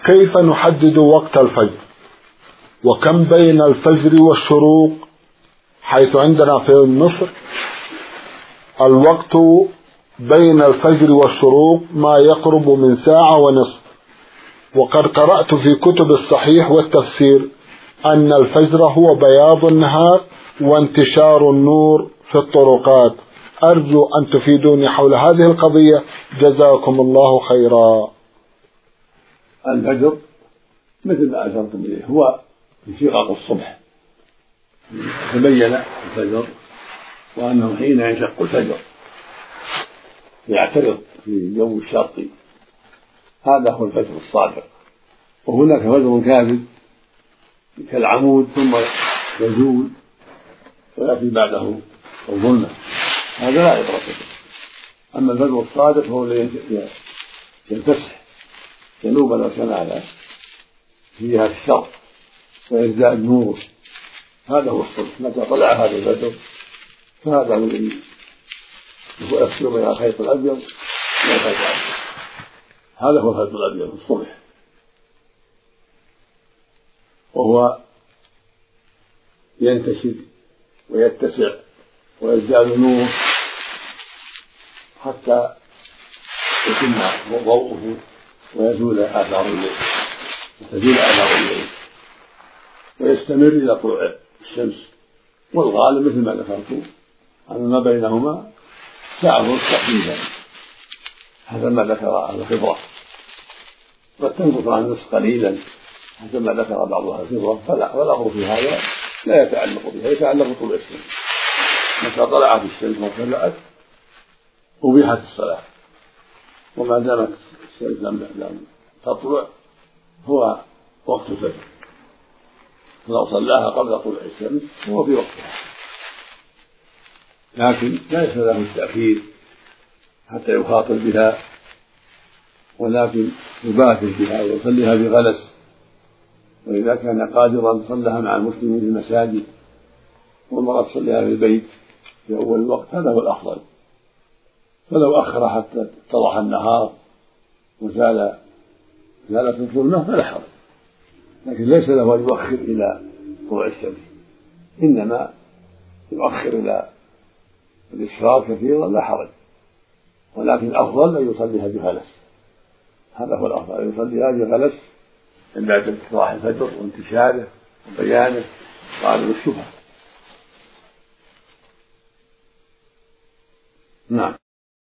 كيف نحدد وقت الفجر؟ وكم بين الفجر والشروق؟ حيث عندنا في مصر الوقت بين الفجر والشروق ما يقرب من ساعة ونصف، وقد قرأت في كتب الصحيح والتفسير أن الفجر هو بياض النهار وانتشار النور في الطرقات. أرجو أن تفيدوني حول هذه القضية، جزاكم الله خيرا. الفجر مثل ما أشرتم إليه هو انشقاق الصبح، تبين الفجر وأنه حين ينشق الفجر يعترض في جو الشرقي، هذا هو الفجر الصادق. وهناك فجر كاذب كالعمود ثم يزول ويأتي بعده الظلمة، هذا لا عبرة به. أما الفجر الصادق هو الذي ينفسح جنوبا وشمالا في جهة الشرق ويزداد نور، هذا هو الصبح. متى طلع هذا الفجر فهذا هو الذي يفصل بين الخيط الأبيض والخيط الأسود، هذا هو الخيط الأبيض الصبح، وهو ينتشر ويتسع ويزداد نور حتى يتم ضوءه ويزول آثار الليل وتزول آثار الليل ويستمر إلى طلوع الشمس. والغالب مثل ما ذكرت أن ما بينهما ساعة ونصف تقريبا حسب ما ذكر الخبرة، قد تنقص عن النصف قليلا حسب ما ذكر بعض أهل الخبرة. فالأمر في هذا لا يتعلق بها، يتعلق بطلوع الشمس. متى طلعت الشمس وطلعت أبيحت الصلاة، وما دامت الشمس لم تطلع هو وقت الفجر، فلو صلاها قبل طلوع الشمس هو في وقتها، لكن ليس له التأخير حتى يخاطر بها، ولكن يبادر بها ويصليها بغلس، وإذا كان قادرا صلىها مع المسلمين في المساجد، والمرأة تصليها في البيت في أول الوقت، هذا هو الأفضل. فلو أخر حتى اتضح النهار وزالت الظلمة فلا حرج، لكن ليس له أن يؤخر إلى طلوع الشمس، إنما يؤخر إلى الإسفار كثيرا لا حرج، ولكن الأفضل أن يصليها بغلس، هذا هو الأفضل، أن يصليها بغلس بعد انطلاع الفجر وانتشاره وبيانه وعدم الشبهة. نعم.